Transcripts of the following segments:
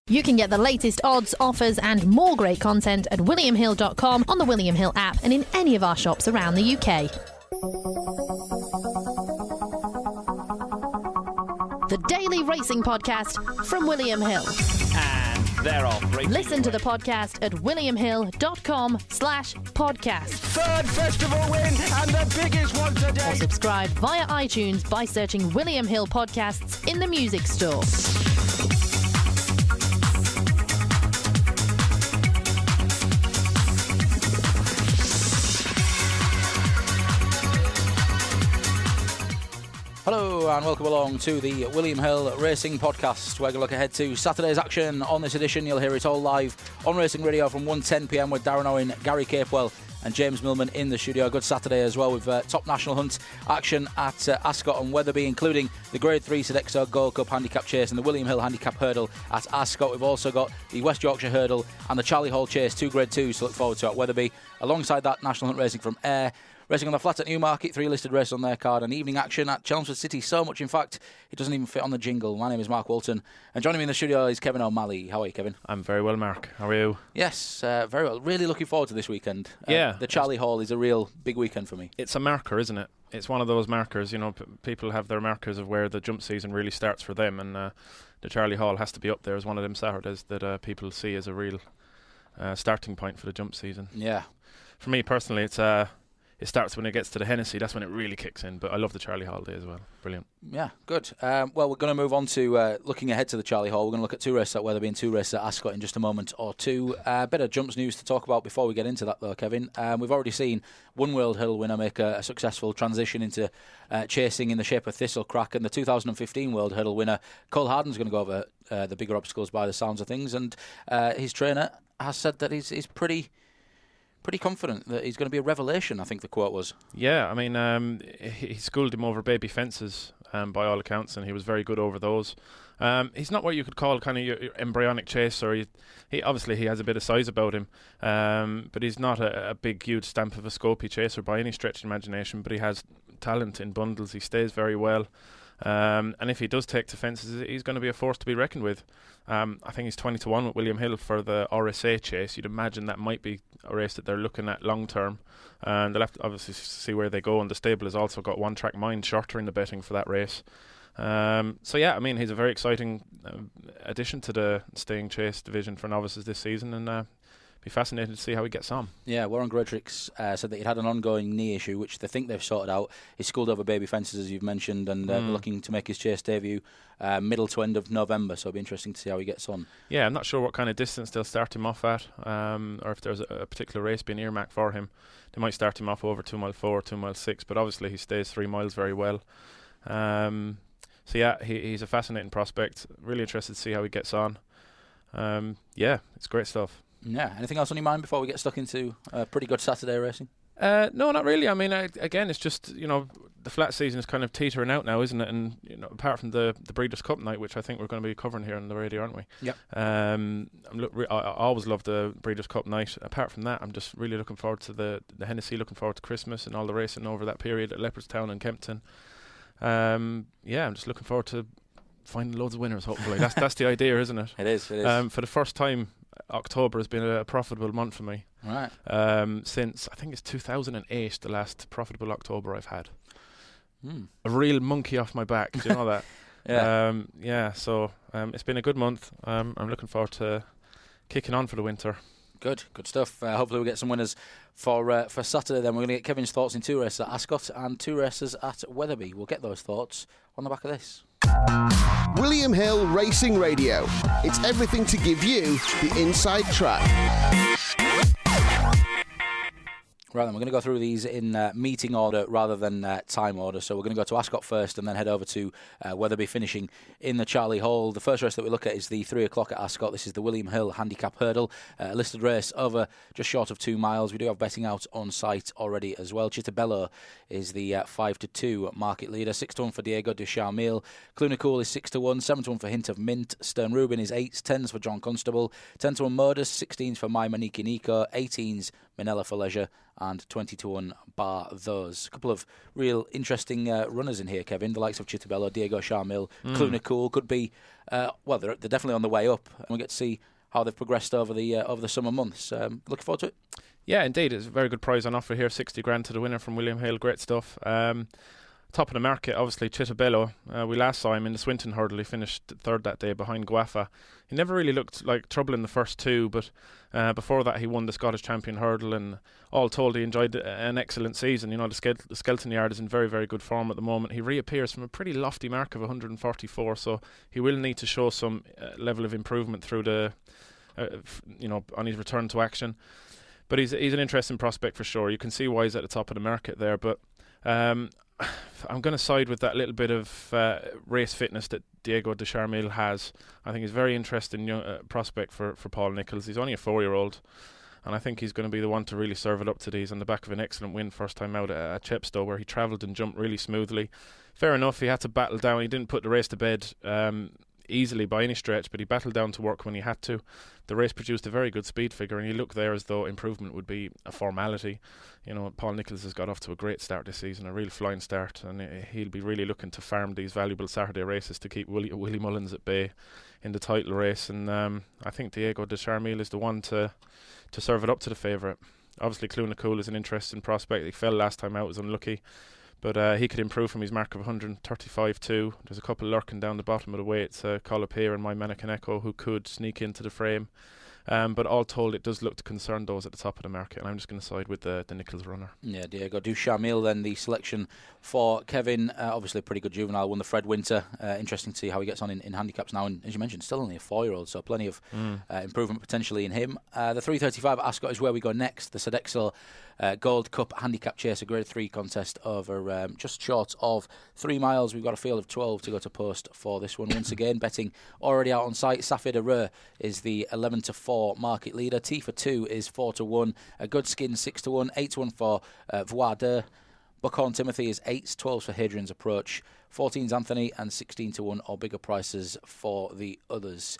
You can get the latest odds, offers and more great content at williamhill.com, on the William Hill app and in any of our shops around the UK. The Daily Racing Podcast from William Hill. And they're off. Listen to the podcast at williamhill.com/podcast. Third festival win and the biggest one today. Or subscribe via iTunes by searching William Hill Podcasts in the music store. Hello and welcome along to the William Hill Racing Podcast. We're going to look ahead to Saturday's action. On this edition, you'll hear it all live on Racing Radio from 1:10pm with Darren Owen, Gary Capewell and James Millman in the studio. A good Saturday as well with top national hunt action at Ascot and Wetherby, including the Grade 3 Sodexo Gold Cup Handicap Chase and the William Hill Handicap Hurdle at Ascot. We've also got the West Yorkshire Hurdle and the Charlie Hall Chase, 2 Grade 2s to look forward to at Wetherby. Alongside that, national hunt racing from Ayr. Racing on the flat at Newmarket, 3 listed races on their card, and evening action at Chelmsford City. So much, in fact, it doesn't even fit on the jingle. My name is Mark Walton, and joining me in the studio is Kevin O'Malley. How are you, Kevin? I'm very well, Mark. How are you? Yes, very well. Really looking forward to this weekend. Yeah. The Charlie Hall is a real big weekend for me. It's a marker, isn't it? It's one of those markers, you know, people have their markers of where the jump season really starts for them, and the Charlie Hall has to be up there as one of them Saturdays that people see as a real starting point for the jump season. Yeah. For me personally, it starts when it gets to the Hennessy. That's when it really kicks in. But I love the Charlie Hall day as well. Brilliant. Yeah, good. Well, we're going to move on to looking ahead to the Charlie Hall. We're going to look at 2 races at Wetherby and 2 races at Ascot in just a moment or two. Bit of jumps news to talk about before we get into that, though, Kevin. We've already seen one World Hurdle winner make a successful transition into chasing in the shape of Thistlecrack, and the 2015 World Hurdle winner, Cole Hardin's going to go over the bigger obstacles by the sounds of things, and his trainer has said that he's pretty confident that he's going to be a revelation, I think the quote was. Yeah, I mean, he schooled him over baby fences by all accounts, and he was very good over those. He's not what you could call kind of your embryonic chaser. He obviously he has a bit of size about him, but he's not a big, huge stamp of a scopy chaser by any stretch of imagination, but he has talent in bundles. He stays very well. And if he does take to fences, he's going to be a force to be reckoned with. I think he's 20-1 with William Hill for the RSA chase. You'd imagine that might be a race that they're looking at long term, and they'll have to obviously see where they go. And the stable has also got One Track Mind shorter in the betting for that race. So yeah, I mean, he's a very exciting addition to the staying chase division for novices this season, and be fascinated to see how he gets on. Yeah, Warren Gredricks said that he'd had an ongoing knee issue, which they think they've sorted out. He's schooled over baby fences, as you've mentioned, and looking to make his chase debut middle to end of November, so it'll be interesting to see how he gets on. Yeah, I'm not sure what kind of distance they'll start him off at, or if there's a particular race being earmarked for him. They might start him off over 2 mile 4, 2 mile 6, but obviously he stays 3 miles very well. So yeah, he's a fascinating prospect. Really interested to see how he gets on. Yeah, it's great stuff. Yeah. Anything else on your mind before we get stuck into pretty good Saturday racing? No, not really. I mean, again, it's just, you know, the flat season is kind of teetering out now, isn't it? And, you know, apart from the Breeders' Cup night, which I think we're going to be covering here on the radio, aren't we? Yep. I always love the Breeders' Cup night. Apart from that, I'm just really looking forward to the Hennessy, looking forward to Christmas and all the racing over that period at Leopardstown and Kempton. Yeah, I'm just looking forward to finding loads of winners, hopefully. That's the idea, isn't it? It is. For the first time, October has been a profitable month for me. Right. Since, I think it's 2008, the last profitable October I've had. A real monkey off my back. Do you know that? Yeah. So it's been a good month. I'm looking forward to kicking on for the winter. Good stuff. Hopefully we'll get some winners for Saturday then. We're going to get Kevin's thoughts in 2 races at Ascot and 2 races at Wetherby. We'll get those thoughts on the back of this. William Hill Racing Radio. It's everything to give you the inside track. Right, then we're going to go through these in meeting order rather than time order. So we're going to go to Ascot first and then head over to Wetherby, finishing in the Charlie Hall. The first race that we look at is the 3 o'clock at Ascot. This is the William Hill Handicap Hurdle, listed race over just short of 2 miles. We do have betting out on site already as well. Chitabello is the 5-2 market leader. 6-1 for Diego de Charmille. Clunicool is 6-1. 7-1 for Hint of Mint. Stern Rubin is 8s. 10s for John Constable. 10-1 Modus. 16s for My Maniki Nico. 18s Minella for Leisure, and 20-1 bar those. A couple of real interesting runners in here, Kevin. The likes of Chitabello, Diego Charmil, Clunicool could be, they're definitely on the way up. And we get to see how they've progressed over the summer months. Looking forward to it. Yeah, indeed. It's a very good prize on offer here. 60 grand to the winner from William Hill. Great stuff. Top of the market, obviously, Chitabello. We last saw him in the Swinton Hurdle. He finished third that day behind Guafa. He never really looked like trouble in the first two, but before that he won the Scottish Champion Hurdle, and all told he enjoyed an excellent season. The Skelton Yard is in very, very good form at the moment. He reappears from a pretty lofty mark of 144, so he will need to show some level of improvement through the, on his return to action. But he's an interesting prospect for sure. You can see why he's at the top of the market there, but I'm going to side with that little bit of race fitness that Diego de Charmil has. I think he's a very interesting young prospect for Paul Nicholls. He's only a 4-year-old, and I think he's going to be the one to really serve it up to these on the back of an excellent win first time out at Chepstow, where he travelled and jumped really smoothly. Fair enough, he had to battle down. He didn't put the race to bed easily by any stretch, but he battled down to work when he had to. The race produced a very good speed figure, and you look there as though improvement would be a formality. Paul Nicholls has got off to a great start this season, a real flying start, and he'll be really looking to farm these valuable Saturday races to keep Willie Mullins at bay in the title race. And I think Diego de Charmil is the one to serve it up to the favourite. Obviously, Clunicool is an interesting prospect. He fell last time out, was unlucky. But he could improve from his mark of 135 too. There's a couple lurking down the bottom of the weights, Colapere and My Mannequin Echo, who could sneak into the frame. But all told, it does look to concern those at the top of the market, and I'm just going to side with the Nicholls runner. Yeah, Diego de Charmil then the selection for Kevin. Obviously a pretty good juvenile, won the Fred Winter. Interesting to see how he gets on in handicaps now, and as you mentioned, still only a 4-year-old, so plenty of improvement potentially in him. The 335 at Ascot is where we go next. The Sodexo Gold Cup Handicap Chase, a Grade 3 contest over just short of 3 miles. We've got a field of 12 to go to post for this one. Once again, betting already out on site. Safed Areux is the 11-4 market leader. T for 2 is 4-1. A Good Skin 6-1. 8-1 for Voix d'Eux. Buckhorn Timothy is 8s. 12s for Hadrian's Approach. 14s Anthony, and 16-1 or bigger prices for the others.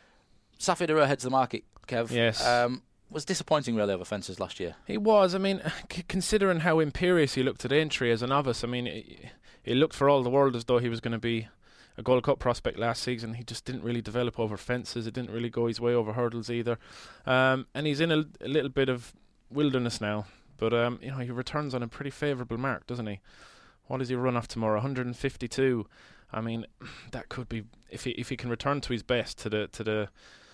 Safed Areux heads the market, Kev. Yes. Was disappointing really over fences last year. He was. I mean, considering how imperious he looked at entry as a novice, I mean, it looked for all the world as though he was going to be a Gold Cup prospect last season. He just didn't really develop over fences. It didn't really go his way over hurdles either. And he's in a little bit of wilderness now. But, he returns on a pretty favourable mark, doesn't he? What does he run off tomorrow? 152. I mean, that could be, if he can return to his best, to the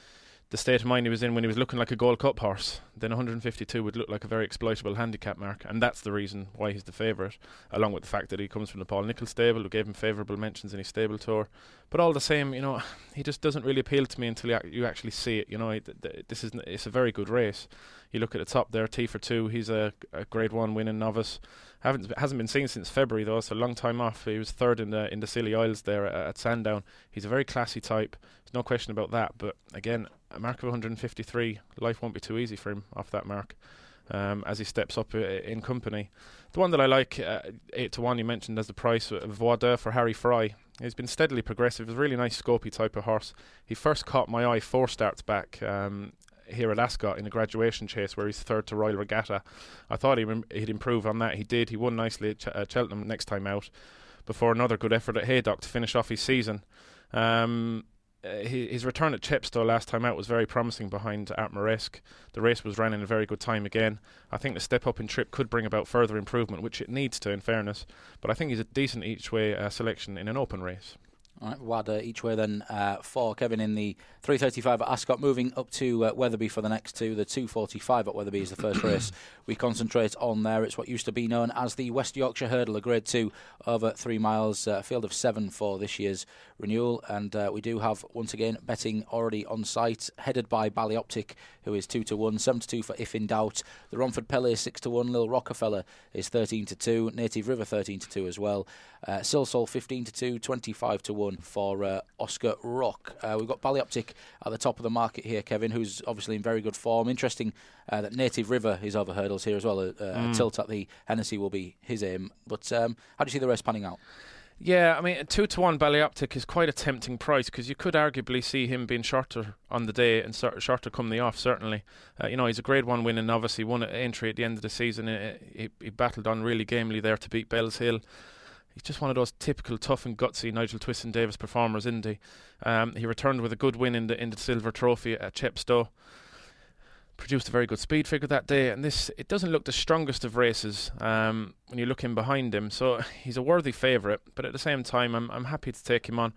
state of mind he was in when he was looking like a Gold Cup horse, then 152 would look like a very exploitable handicap mark, and that's the reason why he's the favourite, along with the fact that he comes from the Paul Nicholls stable, who gave him favourable mentions in his stable tour. But all the same, he just doesn't really appeal to me until you actually see it. It's a very good race. You look at the top there, T for 2, he's a Grade 1 winning novice. Hasn't been seen since February though, so a long time off. He was third in the Scilly Isles there at Sandown. He's a very classy type. There's no question about that. But again, a mark of 153, life won't be too easy for him off that mark as he steps up in company. The one that I like, 8-1, you mentioned as the price, Voix d'Eux for Harry Fry. He's been steadily progressive. He's a really nice scopy type of horse. He first caught my eye 4 starts back here at Ascot in a graduation chase where he's third to Royal Regatta. I thought he'd improve on that. He did. He won nicely at Cheltenham next time out before another good effort at Haydock to finish off his season. His return at Chepstow last time out was very promising behind Artmaresque. The race was ran in a very good time again. I think the step up in trip could bring about further improvement, which it needs to, in fairness. But I think he's a decent each way selection in an open race. All right, Wada each way then for Kevin in the 335 at Ascot. Moving up to Wetherby for the next two. The 245 at Wetherby is the first race we concentrate on there. It's what used to be known as the West Yorkshire Hurdle, a Grade 2 over 3 miles. A field of 7 for this year's renewal. And we do have, once again, betting already on site, headed by Ballyoptic, who is 2-1, 7-2 for If in Doubt. The Romford Pele is 6-1. Lil Rockefeller is 13-2. Native River 13-2 as well. Silsol 15-2, 25-1 for Oscar Rock. We've got Ballyoptic at the top of the market here, Kevin, who's obviously in very good form. Interesting that Native River is over hurdles here as well. A tilt at the Hennessy will be his aim. But how do you see the race panning out? Yeah, I mean, 2-1 Ballyoptic is quite a tempting price because you could arguably see him being shorter on the day and shorter come the off, certainly. He's a Grade 1 win and obviously won an entry at the end of the season. He battled on really gamely there to beat Bells Hill. He's just one of those typical tough and gutsy Nigel Twiston-Davis performers, isn't he? He returned with a good win in the Silver Trophy at Chepstow. Produced a very good speed figure that day, and it doesn't look the strongest of races when you look in behind him, so he's a worthy favourite, but at the same time I'm happy to take him on.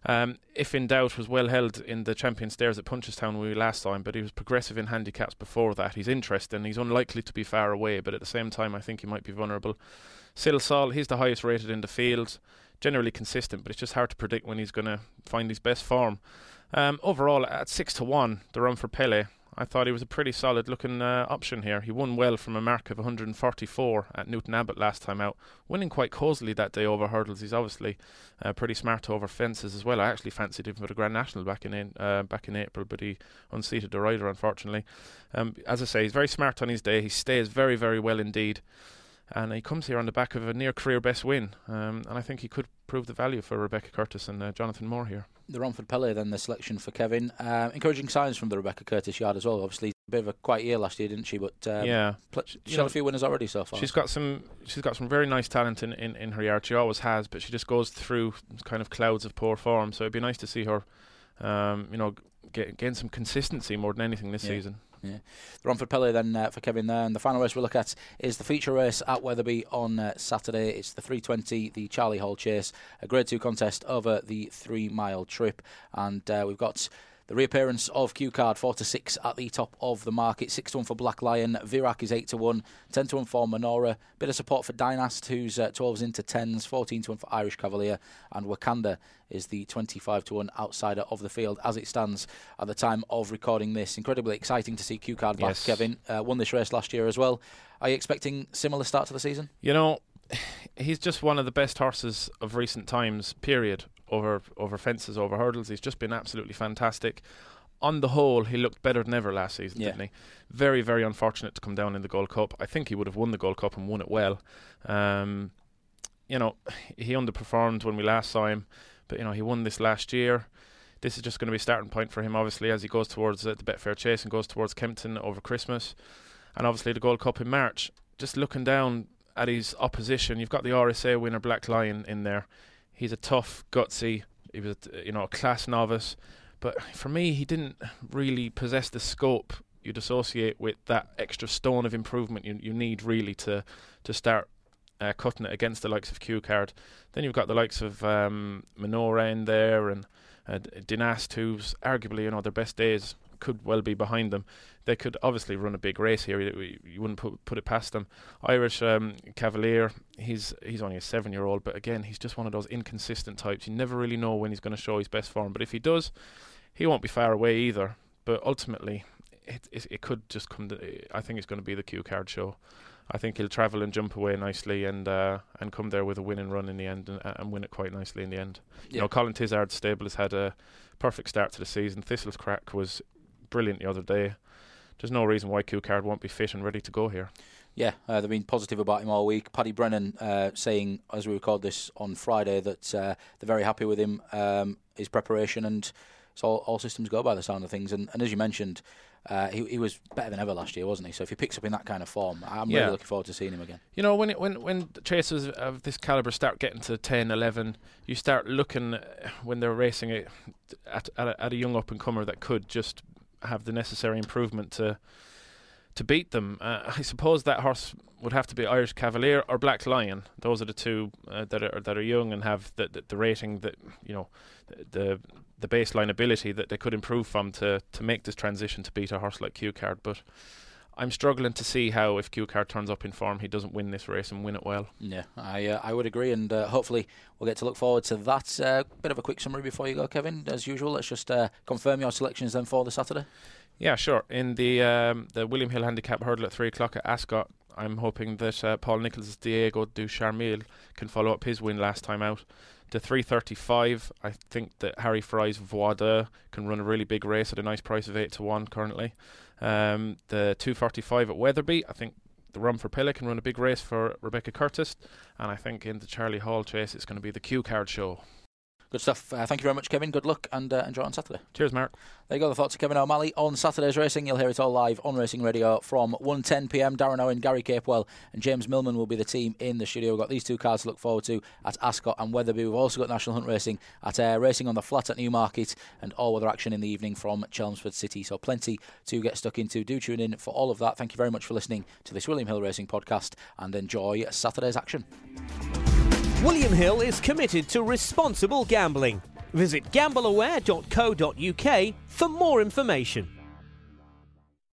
If in doubt, was well held in the Champion Stairs at Punchestown when we last saw him, but he was progressive in handicaps before that. He's interesting, he's unlikely to be far away, but at the same time I think he might be vulnerable. Silsall, he's the highest rated in the field, generally consistent, but it's just hard to predict when he's going to find his best form. Overall, at 6-1, the run for Pele, I thought he was a pretty solid looking option here. He won well from a mark of 144 at Newton Abbott last time out, winning quite cosily that day over hurdles. He's obviously pretty smart over fences as well. I actually fancied him for the Grand National back in April, but he unseated the rider, unfortunately. As I say, he's very smart on his day. He stays very, very well indeed. And he comes here on the back of a near career best win, and I think he could prove the value for Rebecca Curtis and Jonathan Moore here. The Romford Pele, then the selection for Kevin. Encouraging signs from the Rebecca Curtis yard as well. Obviously, a bit of a quiet year last year, didn't she? But she's had a few winners already so far. She's got some very nice talent in her yard. She always has, but she just goes through kind of clouds of poor form. So it'd be nice to see her, gain some consistency more than anything this season. Yeah. The Romford Pele then for Kevin there. And the final race we'll look at is the feature race at Wetherby on Saturday. It's the 320, the Charlie Hall Chase, a Grade 2 contest over the 3 mile trip. And we've got the reappearance of Q Card 4-6 at the top of the market. 6-1 for Black Lion. Virak is 8-1. 10-1 for Menorah. Bit of support for Dynast, who's 12s into 10s. 14-1 for Irish Cavalier. And Wakanda is the 25-1 outsider of the field as it stands at the time of recording this. Incredibly exciting to see Q Card back, yes. Kevin. Won this race last year as well. Are you expecting similar start to the season? He's just one of the best horses of recent times, period. Over fences, over hurdles. He's just been absolutely fantastic. On the whole, he looked better than ever last season, didn't he? Very, very unfortunate to come down in the Gold Cup. I think he would have won the Gold Cup and won it well. He underperformed when we last saw him, but he won this last year. This is just going to be a starting point for him, obviously, as he goes towards the Betfair Chase and goes towards Kempton over Christmas, and obviously the Gold Cup in March. Just looking down at his opposition, you've got the RSA winner Black Lion in there. He's a tough, gutsy, he was a class novice, but for me he didn't really possess the scope you'd associate with that extra stone of improvement you need really to start cutting it against the likes of Q Card. Then you've got the likes of Menorah in there and Dynast, who's arguably their best days could well be behind them. They could obviously run a big race here. You wouldn't put it past them. Irish Cavalier, he's only a 7-year-old, but again, he's just one of those inconsistent types. You never really know when he's going to show his best form. But if he does, he won't be far away either. But ultimately, it could just come to, I think it's going to be the Q Card show. I think he'll travel and jump away nicely and come there with a winning run in the end and win it quite nicely in the end. Yeah. Colin Tizard's stable has had a perfect start to the season. Thistle's Crack was brilliant the other day. There's no reason why Q Card won't be fit and ready to go here. Yeah, they've been positive about him all week. Paddy Brennan saying, as we record this on Friday, that they're very happy with him, his preparation, and it's all systems go by the sound of things. And as you mentioned, he was better than ever last year, wasn't he? So if he picks up in that kind of form, I'm really looking forward to seeing him again. When chasers of this calibre start getting to 10, 11, you start looking when they're racing it at a young up-and-comer that could just have the necessary improvement to beat them. I suppose that horse would have to be Irish Cavalier or Black Lion. Those are the two that are young and have the rating that the baseline ability that they could improve from to make this transition to beat a horse like Q Card. But I'm struggling to see how, if Q Card turns up in form, he doesn't win this race and win it well. Yeah, I would agree, and hopefully we'll get to look forward to that. Bit of a quick summary before you go, Kevin. As usual, let's just confirm your selections then for the Saturday. Yeah, sure. In the William Hill Handicap Hurdle at 3 o'clock at Ascot, I'm hoping that Paul Nicholls' Diego du Charmil can follow up his win last time out. The 3:35, I think that Harry Fry's Voix d'Eux can run a really big race at a nice price of 8-1 currently. The 2:45 at Wetherby, I think the Run for Pillock can run a big race for Rebecca Curtis, and I think in the Charlie Hall chase it's going to be the Q Card Show. Good stuff. Thank you very much, Kevin. Good luck and enjoy on Saturday. Cheers, Mark. There you go, the thoughts of Kevin O'Malley on Saturday's racing. You'll hear it all live on Racing Radio from 1:10 p.m. Darren Owen, Gary Capewell and James Millman will be the team in the studio. We've got these two cars to look forward to at Ascot and Wetherby. We've also got National Hunt Racing at Racing on the Flat at Newmarket and all-weather action in the evening from Chelmsford City. So plenty to get stuck into. Do tune in for all of that. Thank you very much for listening to this William Hill Racing podcast and enjoy Saturday's action. William Hill is committed to responsible gambling. Visit gambleaware.co.uk for more information.